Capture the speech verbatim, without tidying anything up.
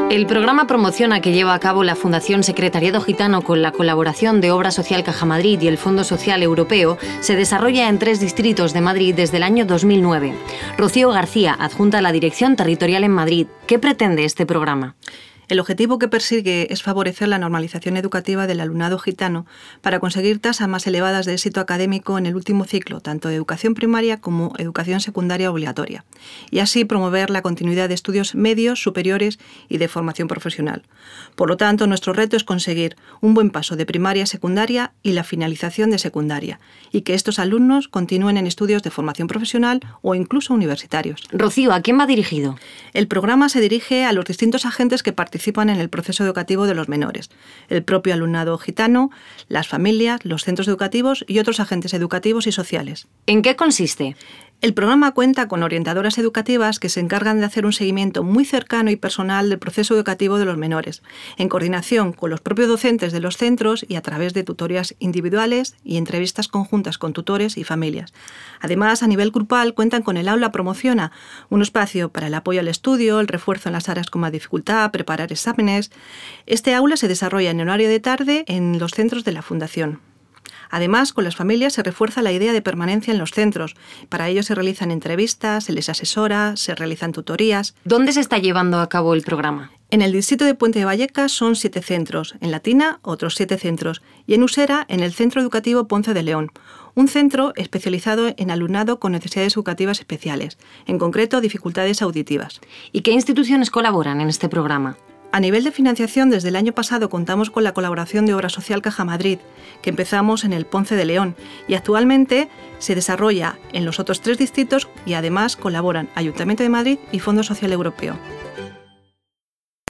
El programa Promociona que lleva a cabo la Fundación Secretariado Gitano con la colaboración de Obra Social Caja Madrid y el Fondo Social Europeo se desarrolla en tres distritos de Madrid desde el año dos mil nueve. Rocío García, adjunta a la Dirección Territorial en Madrid. ¿Qué pretende este programa? El objetivo que persigue es favorecer la normalización educativa del alumnado gitano para conseguir tasas más elevadas de éxito académico en el último ciclo, tanto de educación primaria como educación secundaria obligatoria, y así promover la continuidad de estudios medios, superiores y de formación profesional. Por lo tanto, nuestro reto es conseguir un buen paso de primaria a secundaria y la finalización de secundaria, y que estos alumnos continúen en estudios de formación profesional o incluso universitarios. Rocío, ¿a quién va dirigido? El programa se dirige a los distintos agentes que participan participan en el proceso educativo de los menores, el propio alumnado gitano, las familias, los centros educativos y otros agentes educativos y sociales. ¿En qué consiste? El programa cuenta con orientadoras educativas que se encargan de hacer un seguimiento muy cercano y personal del proceso educativo de los menores, en coordinación con los propios docentes de los centros y a través de tutorías individuales y entrevistas conjuntas con tutores y familias. Además, a nivel grupal cuentan con el aula Promociona, un espacio para el apoyo al estudio, el refuerzo en las áreas con más dificultad, preparar exámenes. Este aula se desarrolla en horario de tarde en los centros de la Fundación. Además, con las familias se refuerza la idea de permanencia en los centros. Para ello se realizan entrevistas, se les asesora, se realizan tutorías. ¿Dónde se está llevando a cabo el programa? En el distrito de Puente de Vallecas son siete centros, en Latina otros siete centros y en Usera en el Centro Educativo Ponce de León, un centro especializado en alumnado con necesidades educativas especiales, en concreto dificultades auditivas. ¿Y qué instituciones colaboran en este programa? A nivel de financiación, desde el año pasado contamos con la colaboración de Obra Social Caja Madrid, que empezamos en el Ponce de León y actualmente se desarrolla en los otros tres distritos y además colaboran Ayuntamiento de Madrid y Fondo Social Europeo.